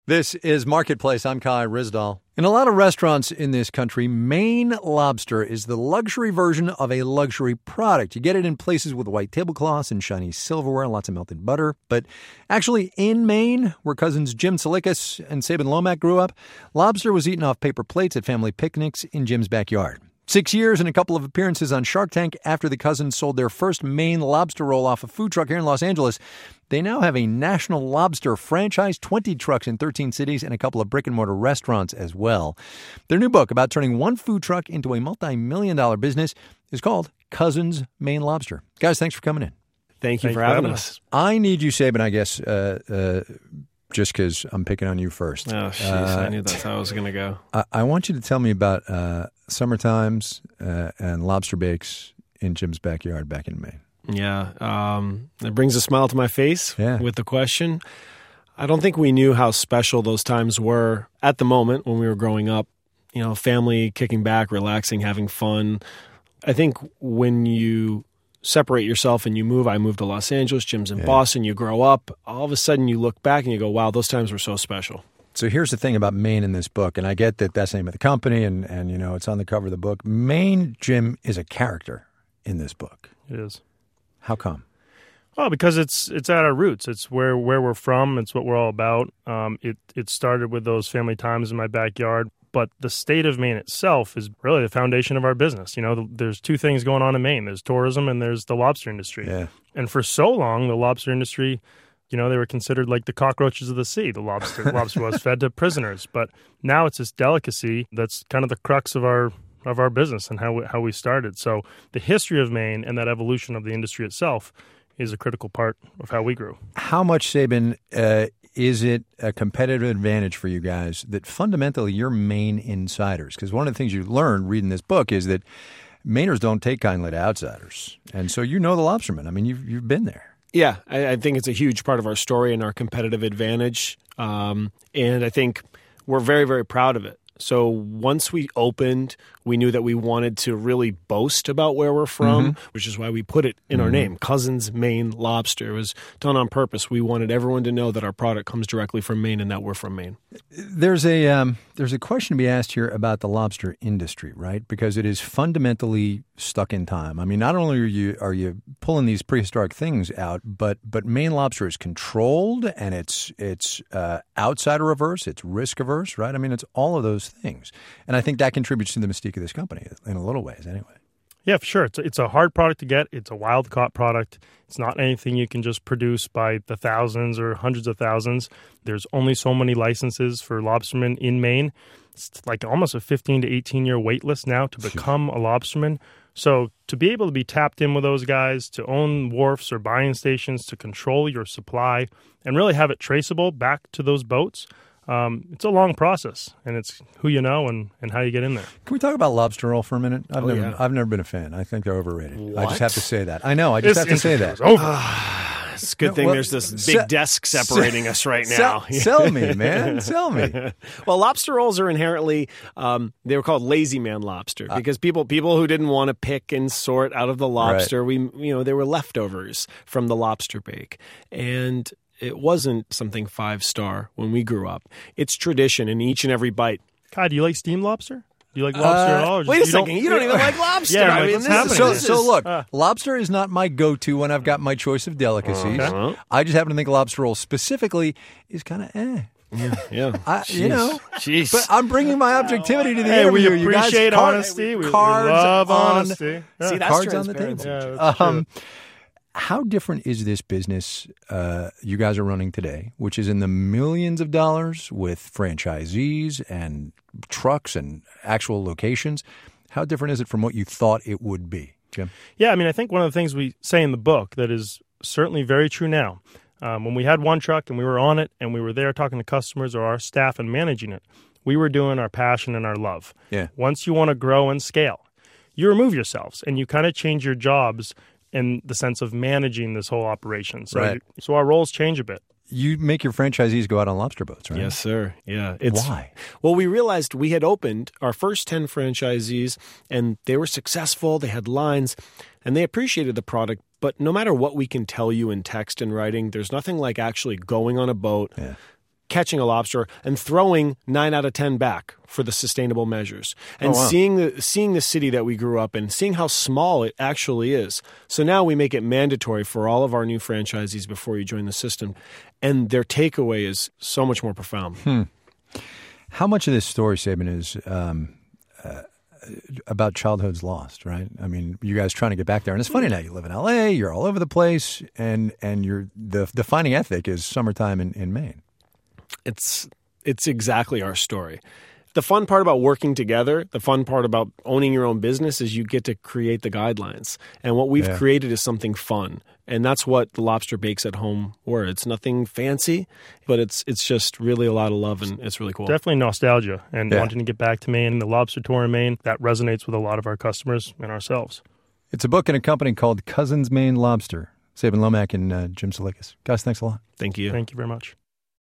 This is Marketplace. I'm Kai Ryssdal. In a lot of restaurants in this country, Maine lobster is the luxury version of a luxury product. You get it in places with white tablecloths and shiny silverware and lots of melted butter. But actually, in Maine, where cousins Jim Salikas and Sabin Lomack grew up, lobster was eaten off paper plates at family picnics in Jim's backyard. 6 years and a couple of appearances on Shark Tank after the cousins sold their first Maine lobster roll off a food truck here in Los Angeles. They now have a national lobster franchise, 20 trucks in 13 cities, and a couple of brick-and-mortar restaurants as well. Their new book about turning one food truck into a multi-million-dollar business is called Cousins Maine Lobster. Guys, thanks for coming in. Thank you for having us. I need you, Sabin, I guess, just because I'm picking on you first. Oh, jeez, I knew that's how it was going to go. I want you to tell me about summer times and lobster bakes in Jim's backyard back in Maine. Yeah, it brings a smile to my face with the question. I don't think we knew how special those times were at the moment when we were growing up. You know, family kicking back, relaxing, having fun. I think when you separate yourself and you move, I moved to Los Angeles, Jim's in Boston, you grow up, all of a sudden you look back and you go, wow, those times were so special. So here's the thing about Maine in this book, and I get that that's the name of the company and you know, it's on the cover of the book. Maine, Jim, is a character in this book. It is. How come? Well, because it's at our roots. It's where we're from. It's what we're all about. It started with those family times in my backyard. But the state of Maine itself is really the foundation of our business. You know, there's two things going on in Maine. There's tourism and there's the lobster industry. Yeah. And for so long, the lobster industry, you know, they were considered like the cockroaches of the sea. The lobster was fed to prisoners. But now it's this delicacy that's kind of the crux of our business and how we started. So the history of Maine and that evolution of the industry itself is a critical part of how we grew. How much, Sabin, is it a competitive advantage for you guys that fundamentally you're Maine insiders? Because one of the things you learned reading this book is that Mainers don't take kindly to outsiders. And so you know the lobstermen. I mean, you've been there. Yeah, I think it's a huge part of our story and our competitive advantage. And I think we're very, very proud of it. So once we opened, we knew that we wanted to really boast about where we're from, which is why we put it in our name, Cousins Maine Lobster. It was done on purpose. We wanted everyone to know that our product comes directly from Maine and that we're from Maine. There's a question to be asked here about the lobster industry, right? Because it is fundamentally stuck in time. I mean, not only are you pulling these prehistoric things out, but Maine lobster is controlled and it's outsider averse, it's risk averse, right? I mean, it's all of those things. And I think that contributes to the mystique of this company in a little ways anyway. Yeah, for sure. It's a hard product to get. It's a wild-caught product. It's not anything you can just produce by the thousands or hundreds of thousands. There's only so many licenses for lobstermen in Maine. It's like almost a 15 to 18-year wait list now to become a lobsterman. So to be able to be tapped in with those guys, to own wharfs or buying stations, to control your supply, and really have it traceable back to those boats, it's a long process, and it's who you know and how you get in there. Can we talk about lobster roll for a minute? I've never been a fan. I think they're overrated. What? I just have to say that. I know. I just have to say that. It's a good thing there's this big desk separating us right now. Sell me, man. Sell me. Well, lobster rolls are inherently, they were called lazy man lobster because people who didn't want to pick and sort out of the lobster, they were leftovers from the lobster bake. And it wasn't something 5-star when we grew up. It's tradition in each and every bite. Kai, do you like steamed lobster? Do you like lobster at all? Wait a second. You don't even like lobster. Yeah, I mean, so look, lobster is not my go-to when I've got my choice of delicacies. I just happen to think lobster roll specifically is kind of Yeah. Jeez. But I'm bringing my objectivity to the interview. We appreciate honesty. We love honesty. See, that's cards on the table. Yeah, that's true. How different is this business you guys are running today, which is in the millions of dollars with franchisees and trucks and actual locations? How different is it from what you thought it would be, Jim? Yeah, I mean, I think one of the things we say in the book that is certainly very true now, when we had one truck and we were on it and we were there talking to customers or our staff and managing it, we were doing our passion and our love. Yeah. Once you want to grow and scale, you remove yourselves and you kind of change your jobs in the sense of managing this whole operation. So, so our roles change a bit. You make your franchisees go out on lobster boats, right? Yes, sir. Yeah. Why? Well, we realized we had opened our first 10 franchisees, and they were successful. They had lines, and they appreciated the product. But no matter what we can tell you in text and writing, there's nothing like actually going on a boat, catching a lobster and throwing 9 out of 10 back for the sustainable measures. And seeing the city that we grew up in, seeing how small it actually is. So now we make it mandatory for all of our new franchisees before you join the system. And their takeaway is so much more profound. How much of this story, Sabin, is about childhoods lost, right? I mean, you guys trying to get back there. And it's funny now, you live in L.A., you're all over the place, and the defining ethic is summertime in Maine. It's exactly our story. The fun part about working together, the fun part about owning your own business is you get to create the guidelines. And what we've created is something fun. And that's what the Lobster Bakes at Home were. It's nothing fancy, but it's just really a lot of love, and it's really cool. Definitely nostalgia and wanting to get back to Maine. The lobster tour in Maine, that resonates with a lot of our customers and ourselves. It's a book and a company called Cousins Maine Lobster. Sabin Lomack and Jim Salikas. Guys, thanks a lot. Thank you. Thank you very much.